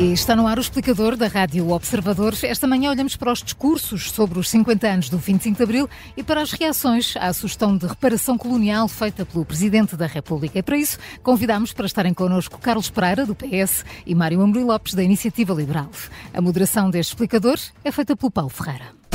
E está no ar o explicador da Rádio Observador. Esta manhã olhamos para os discursos sobre os 50 anos do 25 de Abril e para as reações à sugestão de reparação colonial feita pelo Presidente da República. E para isso, convidamos para estarem connosco Carlos Pereira, do PS, e Mário Amorim Lopes, da Iniciativa Liberal. A moderação deste explicador é feita pelo Paulo Ferreira.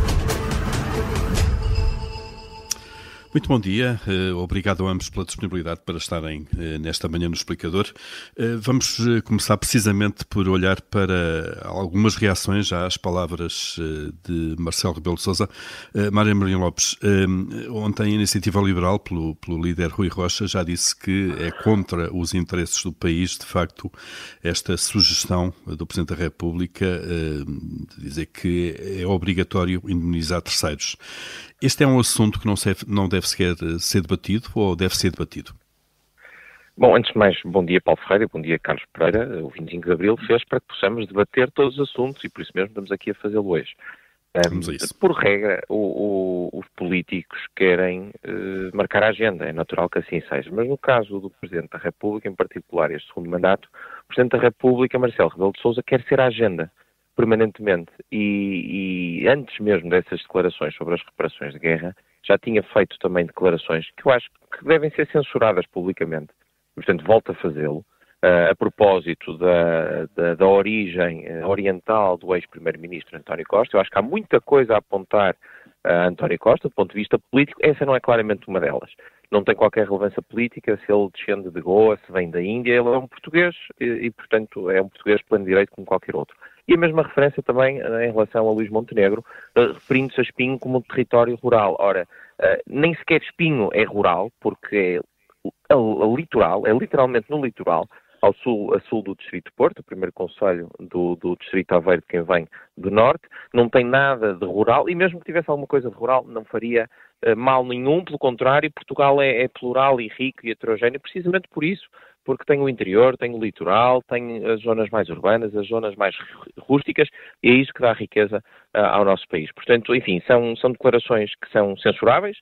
Muito bom dia, obrigado a ambos pela disponibilidade para estarem nesta manhã no Explicador. Vamos começar precisamente por olhar para algumas reações às palavras de Marcelo Rebelo de Sousa. Mário Amorim Lopes, ontem a Iniciativa Liberal, pelo líder Rui Rocha, já disse que é contra os interesses do país, de facto, esta sugestão do Presidente da República de dizer que é obrigatório indemnizar terceiros. Este é um assunto que não deve sequer ser debatido ou deve ser debatido? Bom, antes de mais, bom dia Paulo Ferreira, bom dia Carlos Pereira. O 25 de Abril fez para que possamos debater todos os assuntos e por isso mesmo estamos aqui a fazê-lo hoje. Vamos a isso. Por regra, os políticos querem marcar a agenda, é natural que assim seja. Mas no caso do Presidente da República, em particular este segundo mandato, o Presidente da República, Marcelo Rebelo de Sousa, quer ser a agenda permanentemente e antes mesmo dessas declarações sobre as reparações de guerra, já tinha feito também declarações que eu acho que devem ser censuradas publicamente. E, portanto, volto a fazê-lo. A propósito da origem oriental do ex-primeiro-ministro António Costa, eu acho que há muita coisa a apontar a António Costa, do ponto de vista político. Essa não é claramente uma delas. Não tem qualquer relevância política se ele descende de Goa, se vem da Índia. Ele é um português e portanto, é um português de pleno direito como qualquer outro. E a mesma referência também em relação a Luís Montenegro, referindo-se a Espinho como um território rural. Ora, nem sequer Espinho é rural, porque é litoral, é literalmente no litoral, a sul do Distrito de Porto, o primeiro concelho do Distrito de Aveiro, de quem vem do norte, não tem nada de rural, e mesmo que tivesse alguma coisa de rural, não faria mal nenhum, pelo contrário, Portugal é plural e rico e heterogéneo, precisamente por isso, porque tem o interior, tem o litoral, tem as zonas mais urbanas, as zonas mais rústicas, e é isso que dá riqueza ao nosso país. Portanto, enfim, são declarações que são censuráveis,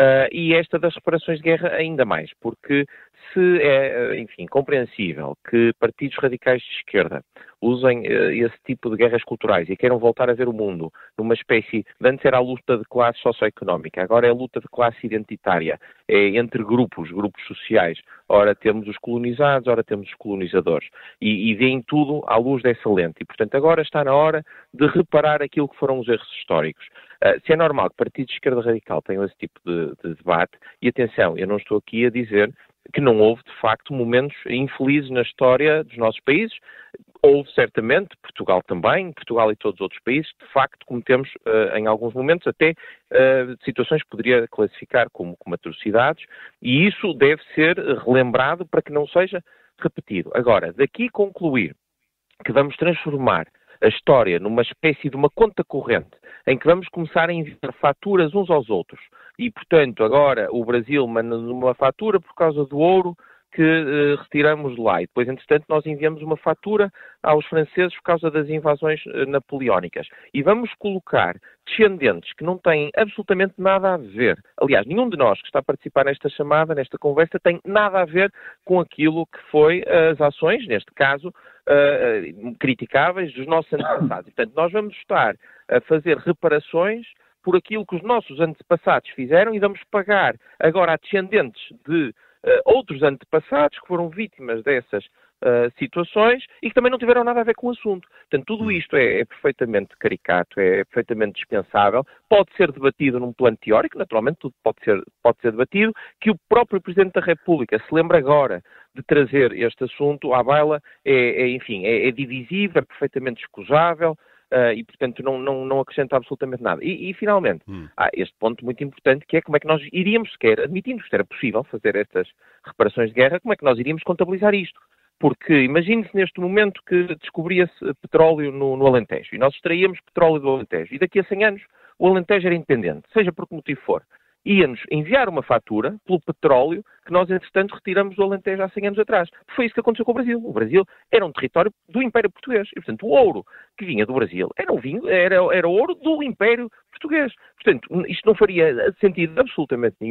e esta das reparações de guerra ainda mais, porque se é, enfim, compreensível que partidos radicais de esquerda usem esse tipo de guerras culturais e queiram voltar a ver o mundo numa espécie, de antes era a luta de classe socioeconómica, agora é a luta de classe identitária, é entre grupos sociais. Ora temos os colonizados, ora temos os colonizadores. E veem tudo à luz dessa lente. E, portanto, agora está na hora de reparar aquilo que foram os erros históricos. Se é normal que partidos de esquerda radical tenham esse tipo de debate, e atenção, eu não estou aqui a dizer que não houve, de facto, momentos infelizes na história dos nossos países. Houve, certamente, Portugal também, Portugal e todos os outros países, de facto, cometemos, em alguns momentos, até situações que poderia classificar como atrocidades, e isso deve ser relembrado para que não seja repetido. Agora, daqui concluir que vamos transformar a história numa espécie de uma conta corrente, em que vamos começar a enviar faturas uns aos outros. E, portanto, agora o Brasil manda-nos uma fatura por causa do ouro que retiramos de lá. E depois, entretanto, nós enviamos uma fatura aos franceses por causa das invasões napoleónicas. E vamos colocar descendentes que não têm absolutamente nada a ver. Aliás, nenhum de nós que está a participar nesta chamada, nesta conversa, tem nada a ver com aquilo que foi as ações, neste caso, criticáveis dos nossos antepassados. E, portanto, nós vamos estar a fazer reparações por aquilo que os nossos antepassados fizeram e vamos pagar agora a descendentes de outros antepassados que foram vítimas dessas situações e que também não tiveram nada a ver com o assunto. Portanto, tudo isto é perfeitamente caricato, é perfeitamente dispensável, pode ser debatido num plano teórico, naturalmente tudo pode ser debatido, que o próprio Presidente da República se lembre agora de trazer este assunto à baila, enfim, é divisível, é perfeitamente escusável, e, portanto, não acrescenta absolutamente nada. E finalmente, há este ponto muito importante, que é como é que nós iríamos sequer, admitindo que isto era possível fazer estas reparações de guerra, como é que nós iríamos contabilizar isto? Porque imagine-se neste momento que descobria-se petróleo no Alentejo, e nós extraíamos petróleo do Alentejo, e daqui a 100 anos o Alentejo era independente, seja por que motivo for. Ia-nos enviar uma fatura pelo petróleo que nós, entretanto, retiramos do Alentejo há 100 anos atrás. Foi isso que aconteceu com o Brasil. O Brasil era um território do Império Português. E, portanto, o ouro que vinha do Brasil era ouro do Império Português. Portanto, isto não faria sentido absolutamente nenhum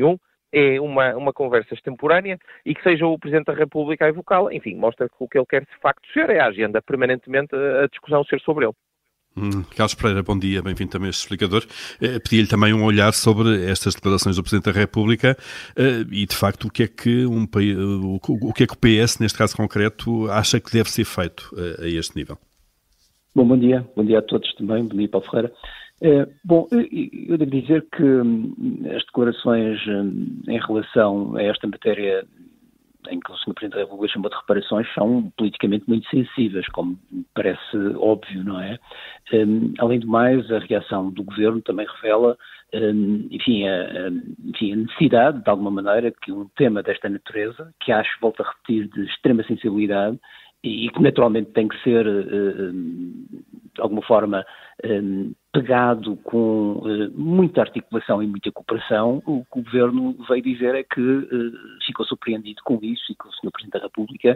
é uma conversa extemporânea e que seja o Presidente da República a evocá-la. Enfim, mostra que o que ele quer de facto ser é a agenda, permanentemente a discussão ser sobre ele. Carlos Pereira, bom dia, bem-vindo também a este explicador. Pedi-lhe também um olhar sobre estas declarações do Presidente da República e, de facto, o que é que o PS, neste caso concreto, acha que deve ser feito a este nível? Bom dia a todos também, bom dia Paulo Ferreira. Eu devo dizer que as declarações em relação a esta matéria em que o Sr. Presidente da República chamou de reparações são politicamente muito sensíveis, como parece óbvio, não é? Além do mais, a reação do Governo também revela, a necessidade, de alguma maneira, que um tema desta natureza, que acho, volto a repetir, de extrema sensibilidade, e que naturalmente tem que ser, de alguma forma, pegado com muita articulação e muita cooperação, o que o Governo veio dizer é que ficou surpreendido com isso e que o Sr. Presidente da República,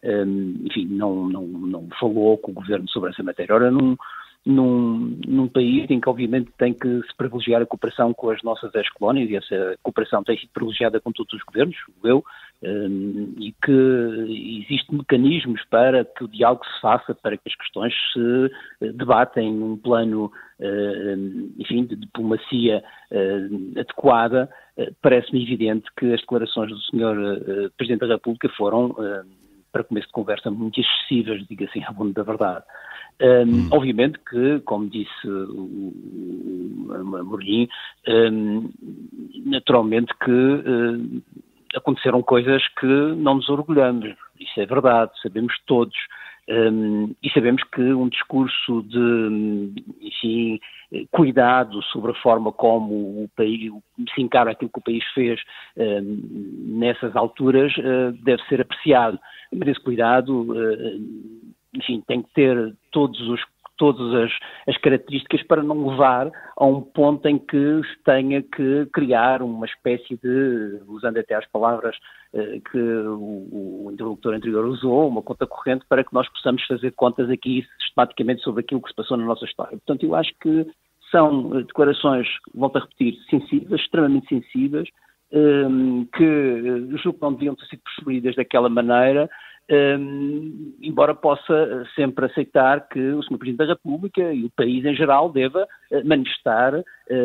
não falou com o Governo sobre essa matéria. Ora, num país em que obviamente tem que se privilegiar a cooperação com as nossas ex-colónias, e essa cooperação tem sido privilegiada com todos os governos, e que existem mecanismos para que o diálogo se faça, para que as questões se debatem num plano, de diplomacia adequada. Parece-me evidente que as declarações do Sr. Presidente da República foram, para começo de conversa, muito excessivas, digo assim, à bunda da verdade. Obviamente que, como disse o Amorim, naturalmente que aconteceram coisas que não nos orgulhamos. Isso é verdade, sabemos todos. E sabemos que um discurso de, cuidado sobre a forma como o país se encara aquilo que o país fez nessas alturas deve ser apreciado. Mas esse cuidado, tem que ter todas as características para não levar a um ponto em que se tenha que criar uma espécie de, usando até as palavras que o interlocutor anterior usou, uma conta corrente para que nós possamos fazer contas aqui sistematicamente sobre aquilo que se passou na nossa história. Portanto, eu acho que são declarações, volto a repetir, sensíveis, extremamente sensíveis, que julgo que não deviam ter sido percebidas daquela maneira, embora possa sempre aceitar que o Sr. Presidente da República e o país em geral deva manifestar,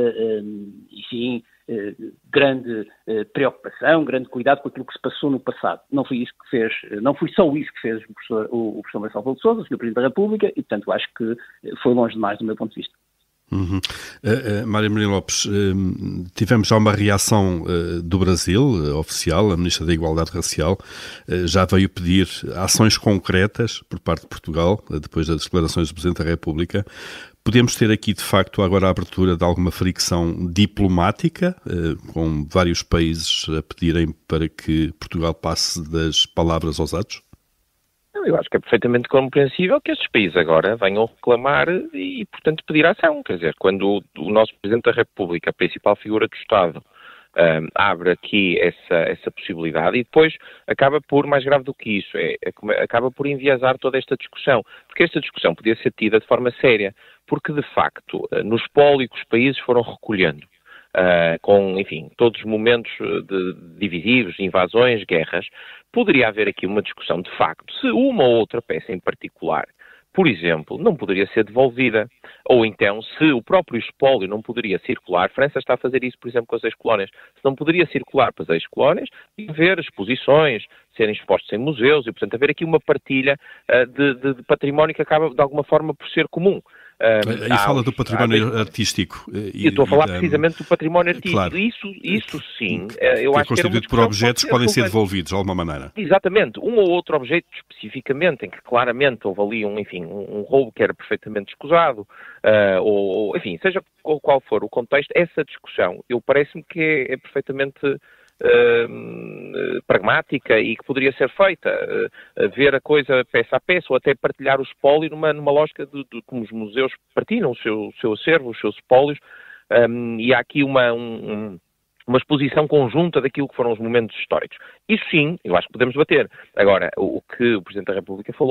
grande preocupação, grande cuidado com aquilo que se passou no passado. Não foi só isso que fez o professor Marcelo Rebelo de Sousa, o Sr. Presidente da República, e portanto acho que foi longe demais do meu ponto de vista. Mário Amorim Lopes, tivemos já uma reação do Brasil, oficial, a Ministra da Igualdade Racial já veio pedir ações concretas por parte de Portugal, depois das declarações do Presidente da República. Podemos ter aqui, de facto, agora a abertura de alguma fricção diplomática, com vários países a pedirem para que Portugal passe das palavras aos atos? Eu acho que é perfeitamente compreensível que estes países agora venham reclamar e, portanto, pedir ação. Quer dizer, quando o nosso Presidente da República, a principal figura do Estado, abre aqui essa possibilidade e depois acaba por, mais grave do que isso, acaba por enviesar toda esta discussão. Porque esta discussão podia ser tida de forma séria, porque, de facto, no espólio que os países foram recolhendo, com, todos os momentos divisivos, invasões, guerras, poderia haver aqui uma discussão de facto se uma ou outra peça em particular, por exemplo, não poderia ser devolvida, ou então se o próprio espólio não poderia circular. A França está a fazer isso, por exemplo, com as ex-colónias. Se não poderia circular para as ex-colónias, haver exposições, serem expostos em museus e, portanto, haver aqui uma partilha de património que acaba, de alguma forma, por ser comum. Aí fala do património artístico. Eu estou a falar precisamente do património artístico. Claro. Isso sim. Eu acho que é constituído por objetos que podem ser devolvidos de alguma maneira. Exatamente. Um ou outro objeto especificamente, em que claramente houve ali um roubo que era perfeitamente escusado, ou seja qual for o contexto, essa discussão, parece-me que é perfeitamente pragmática e que poderia ser feita, ver a coisa peça a peça ou até partilhar o espólio numa lógica de como os museus partilham o seu acervo, os seus espólios, e há aqui uma exposição conjunta daquilo que foram os momentos históricos. Isso sim, eu acho que podemos debater. Agora, o que o Presidente da República falou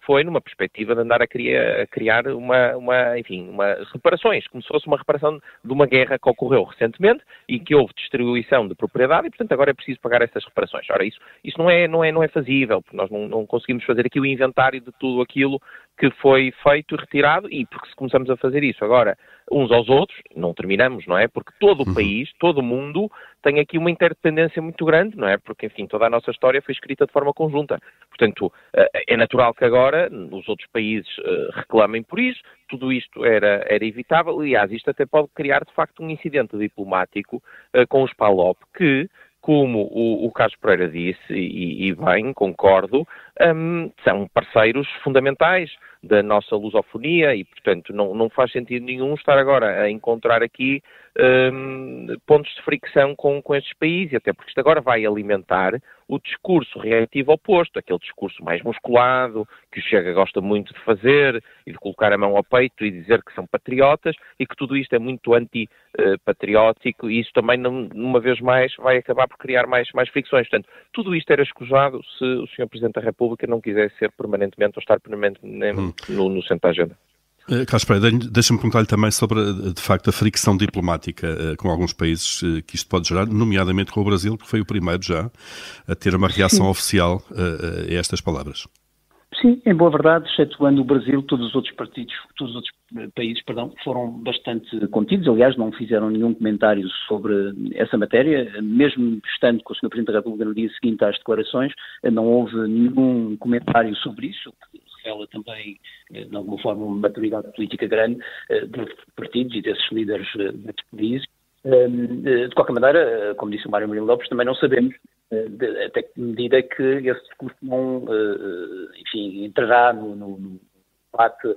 foi numa perspectiva de andar a criar umas reparações, como se fosse uma reparação de uma guerra que ocorreu recentemente e que houve distribuição de propriedade e, portanto, agora é preciso pagar essas reparações. Ora, isso não é fazível, porque nós não conseguimos fazer aqui o inventário de tudo aquilo que foi feito e retirado, e porque se começamos a fazer isso agora uns aos outros, não terminamos, não é? Porque todo o país, todo o mundo tem aqui uma interdependência muito grande, não é? Porque, enfim, toda a nossa história foi escrita de forma conjunta. Portanto, é natural que agora os outros países reclamem por isso, tudo isto era evitável. Aliás, isto até pode criar, de facto, um incidente diplomático com os PALOP que, como o Carlos Pereira disse, e bem, concordo, são parceiros fundamentais da nossa lusofonia e, portanto, não faz sentido nenhum estar agora a encontrar aqui pontos de fricção com estes países, até porque isto agora vai alimentar o discurso reativo oposto, aquele discurso mais musculado, que o Chega gosta muito de fazer e de colocar a mão ao peito e dizer que são patriotas e que tudo isto é muito anti-patriótico e isso também, uma vez mais, vai acabar por criar mais fricções. Portanto, tudo isto era escusado se o Sr. Presidente da República não quisesse ser permanentemente ou estar permanentemente no centro da agenda. Carlos Pereira, deixa-me perguntar-lhe também sobre, de facto, a fricção diplomática com alguns países que isto pode gerar, nomeadamente com o Brasil, que foi o primeiro já a ter uma reação oficial a estas palavras. Sim, em boa verdade, excetuando o Brasil, todos os outros países, foram bastante contidos. Aliás, não fizeram nenhum comentário sobre essa matéria, mesmo estando com o Sr. Presidente da República no dia seguinte às declarações, não houve nenhum comentário sobre isso, que revela também, de alguma forma, uma maturidade política grande desses partidos e desses líderes desses países. De qualquer maneira, como disse o Mário Mourinho Lopes, também não sabemos até que medida que esse discurso não, entrará no debate,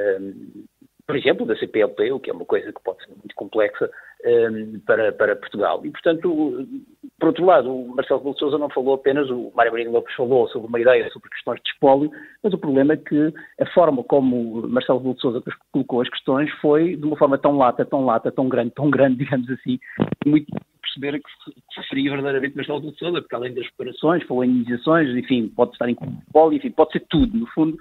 por exemplo, da CPLP, o que é uma coisa que pode ser muito complexa para Portugal. E, portanto, por outro lado, o Marcelo Rebelo de Sousa não falou apenas, o Mário Mourinho Lopes falou sobre uma ideia sobre questões de espólio, mas o problema é que a forma como o Marcelo Rebelo de Sousa colocou as questões foi de uma forma tão grande, digamos assim, muito perceber que se referia verdadeiramente Marcelo Rebelo de Sousa, porque além das reparações, falou em indenizações, enfim, pode estar em espólio, enfim, pode ser tudo, no fundo,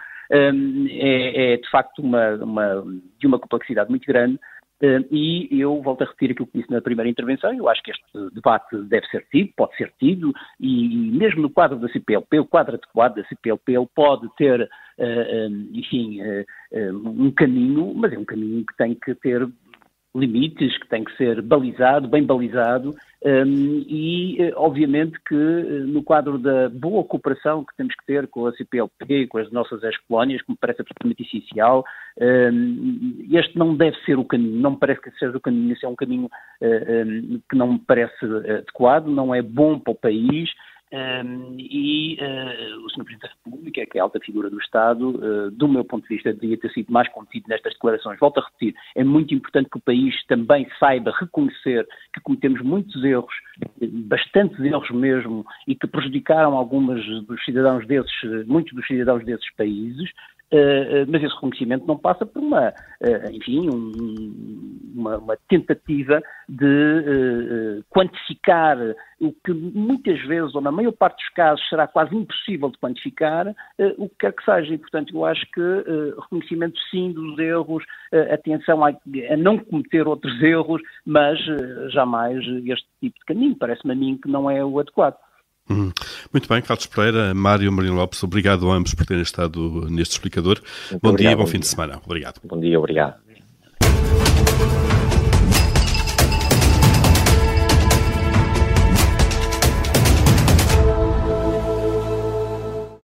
é de facto de uma complexidade muito grande. E eu volto a repetir aquilo que disse na primeira intervenção. Eu acho que este debate deve ser tido, pode ser tido, e mesmo no quadro da CPLP, o quadro adequado da CPLP, ele pode ter, um caminho, mas é um caminho que tem que ter limites, que tem que ser balizado, bem balizado, e obviamente que no quadro da boa cooperação que temos que ter com a CPLP, com as nossas ex-colónias, que me parece absolutamente essencial, este não deve ser o caminho, não me parece que seja o caminho, esse é um caminho que não me parece adequado, não é bom para o país. O Sr. Presidente da República, que é a alta figura do Estado, do meu ponto de vista, devia ter sido mais contido nestas declarações. Volto a repetir, é muito importante que o país também saiba reconhecer que cometemos muitos erros, bastantes erros mesmo, e que prejudicaram muitos dos cidadãos desses países. Mas esse reconhecimento não passa por uma tentativa de quantificar o que muitas vezes, ou na maior parte dos casos, será quase impossível de quantificar, o que quer que seja. E, portanto, eu acho que reconhecimento sim dos erros, atenção a não cometer outros erros, mas jamais este tipo de caminho. Parece-me a mim que não é o adequado. Muito bem, Carlos Pereira, Mário Mourinho Lopes, obrigado a ambos por terem estado neste explicador. Muito bom obrigado, dia, bom fim de semana. Obrigado. Bom dia, obrigado.